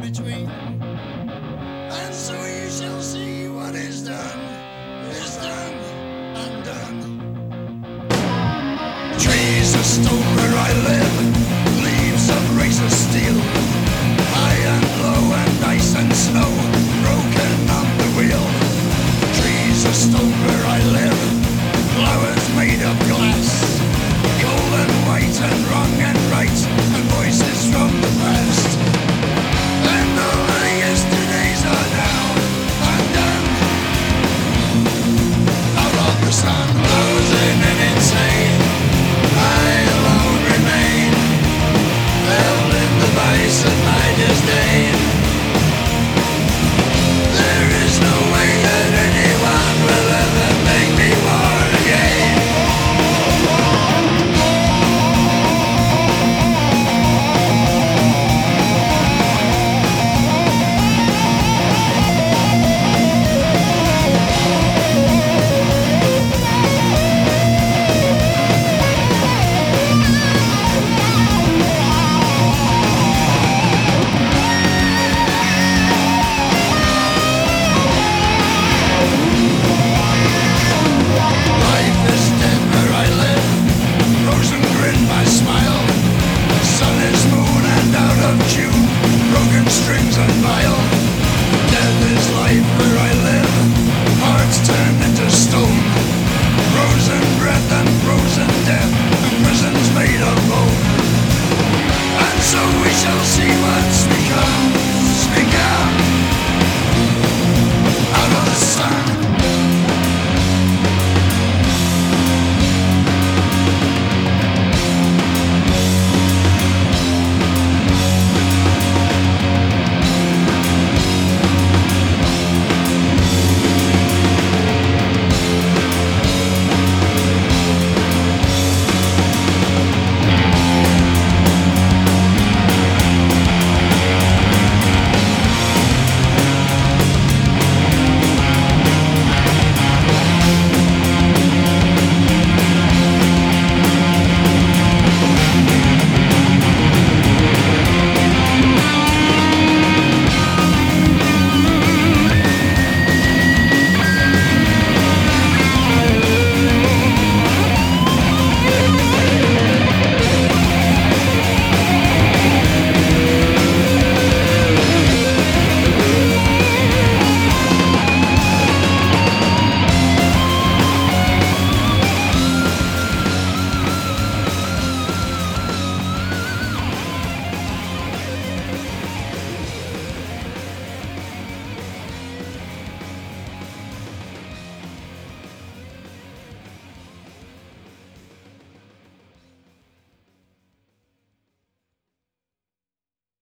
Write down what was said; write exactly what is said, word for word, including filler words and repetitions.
between. And so you shall see what is done, is done, undone. Trees of stone where I live, leaves of razor steel, high and low and ice and snow, broken on the wheel. Trees of stone where I live, flowers made of glass, cold and white and wrong and right, and voices from the past. And all the yesterdays are now undone. Out of the sun, frozen and insane, I alone remain, held in the vice of my disdain. There is no way that anyone will ever make me war again. Strings and vile. Death is life where I live, hearts turned into stone, frozen breath and frozen death, and prisons made of bone. And so we shall see what's become